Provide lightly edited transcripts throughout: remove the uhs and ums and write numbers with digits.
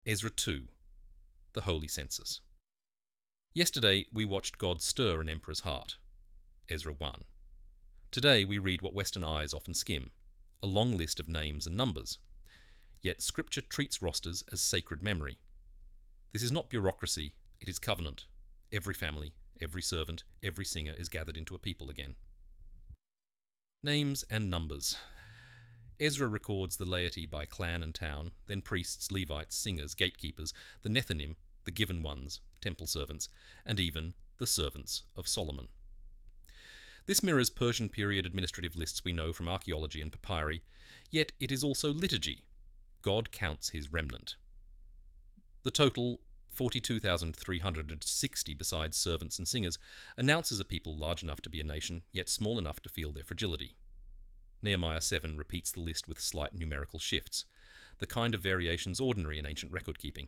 Ezra 2, the Holy Census. Yesterday we watched God stir an emperor's heart. Ezra 1. Today we read what Western eyes often skim, a long list of names and numbers. Yet Scripture treats rosters as sacred memory. This is not bureaucracy, it is covenant. Every family, every servant, every singer is gathered into a people again. Names and numbers. Ezra records the laity by clan and town, then priests, Levites, singers, gatekeepers, the Nethinim, the given ones, temple servants, and even the servants of Solomon. This mirrors Persian period administrative lists we know from archaeology and papyri, yet it is also liturgy. God counts his remnant. The total, 42,360 besides servants and singers, announces a people large enough to be a nation, yet small enough to feel their fragility. Nehemiah 7 repeats the list with slight numerical shifts, the kind of variations ordinary in ancient record-keeping.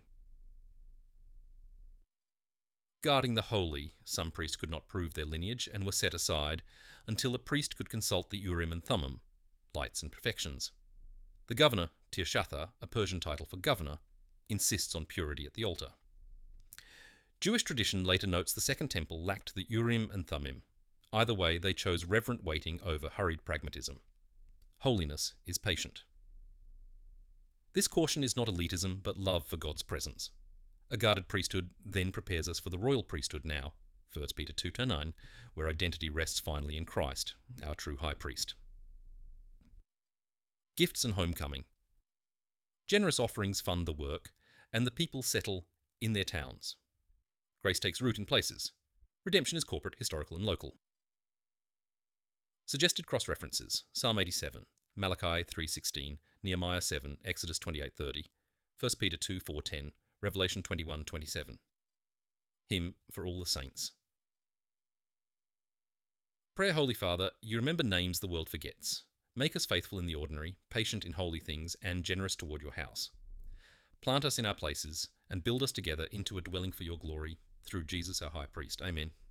Guarding the holy, some priests could not prove their lineage and were set aside until a priest could consult the Urim and Thummim, lights and perfections. The governor, Tirshatha, a Persian title for governor, insists on purity at the altar. Jewish tradition later notes the Second Temple lacked the Urim and Thummim. Either way, they chose reverent waiting over hurried pragmatism. Holiness is patient. This caution is not elitism, but love for God's presence. A guarded priesthood then prepares us for the royal priesthood now, 1 Peter 2:9, where identity rests finally in Christ, our true high priest. Gifts and homecoming. Generous offerings fund the work, and the people settle in their towns. Grace takes root in places. Redemption is corporate, historical, and local. Suggested cross-references: Psalm 87, Malachi 3:16, Nehemiah 7, Exodus 28:30, 1 Peter 2:4-10, Revelation 21:27. Hymn for all the saints. Prayer. Holy Father, you remember names the world forgets. Make us faithful in the ordinary, patient in holy things, and generous toward your house. Plant us in our places, and build us together into a dwelling for your glory, through Jesus our high priest. Amen.